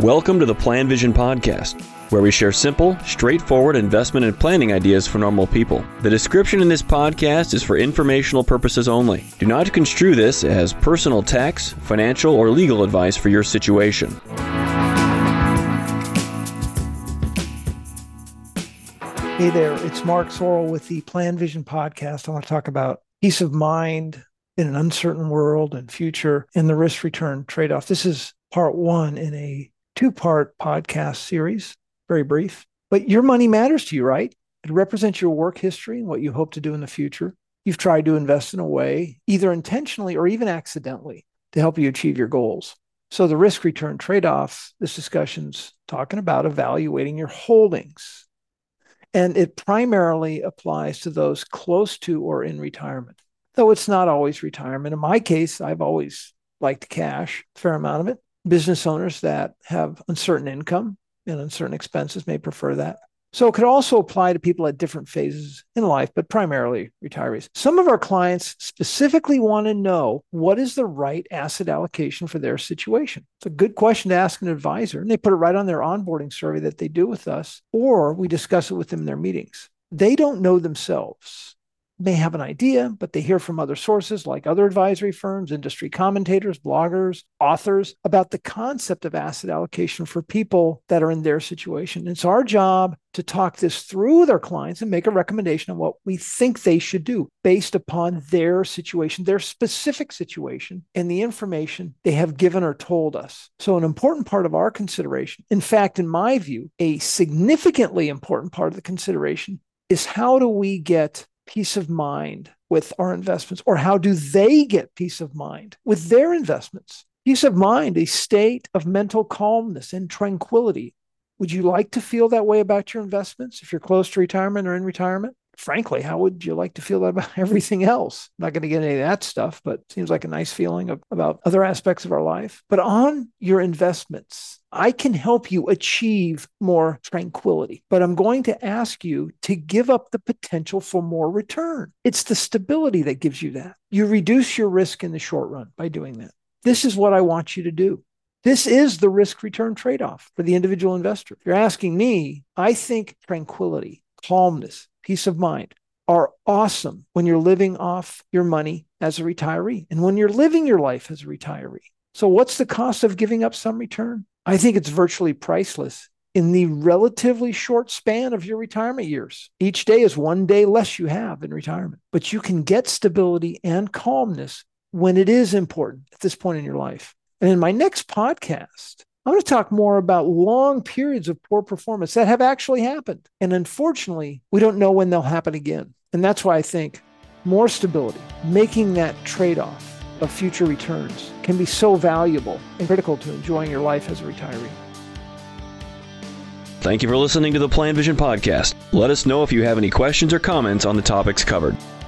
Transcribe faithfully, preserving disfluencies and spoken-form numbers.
Welcome to the Plan Vision Podcast, where we share simple, straightforward investment and planning ideas for normal people. The description in this podcast is for informational purposes only. Do not construe this as personal tax, financial, or legal advice for your situation. Hey there, it's Mark Sorrell with the Plan Vision Podcast. I want to talk about peace of mind in an uncertain world and future and the risk-return trade-off. This is part one in a two-part podcast series, very brief. But your money matters to you, right? It represents your work history and what you hope to do in the future. You've tried to invest in a way, either intentionally or even accidentally, to help you achieve your goals. So the risk-return trade-off, this discussion's talking about evaluating your holdings. And it primarily applies to those close to or in retirement, though it's not always retirement. In my case, I've always liked cash, a fair amount of it. Business owners that have uncertain income and uncertain expenses may prefer that. So it could also apply to people at different phases in life, but primarily retirees. Some of our clients specifically want to know what is the right asset allocation for their situation. It's a good question to ask an advisor, and they put it right on their onboarding survey that they do with us, or we discuss it with them in their meetings. They don't know themselves. May have an idea, but they hear from other sources like other advisory firms, industry commentators, bloggers, authors about the concept of asset allocation for people that are in their situation. It's our job to talk this through with our clients and make a recommendation on what we think they should do based upon their situation, their specific situation, and the information they have given or told us. So an important part of our consideration, in fact, in my view, a significantly important part of the consideration is how do we get peace of mind with our investments, or how do they get peace of mind with their investments? Peace of mind, a state of mental calmness and tranquility. Would you like to feel that way about your investments if you're close to retirement or in retirement? Frankly, how would you like to feel that about everything else? I'm not going to get any of that stuff, but it seems like a nice feeling of, about other aspects of our life. But on your investments, I can help you achieve more tranquility, but I'm going to ask you to give up the potential for more return. It's the stability that gives you that. You reduce your risk in the short run by doing that. This is what I want you to do. This is the risk-return trade-off for the individual investor. If you're asking me, I think tranquility, calmness, peace of mind are awesome when you're living off your money as a retiree and when you're living your life as a retiree. So what's the cost of giving up some return? I think it's virtually priceless in the relatively short span of your retirement years. Each day is one day less you have in retirement, but you can get stability and calmness when it is important at this point in your life. And in my next podcast, I'm going to talk more about long periods of poor performance that have actually happened. And unfortunately, we don't know when they'll happen again. And that's why I think more stability, making that trade-off of future returns can be so valuable and critical to enjoying your life as a retiree. Thank you for listening to the Plan Vision Podcast. Let us know if you have any questions or comments on the topics covered.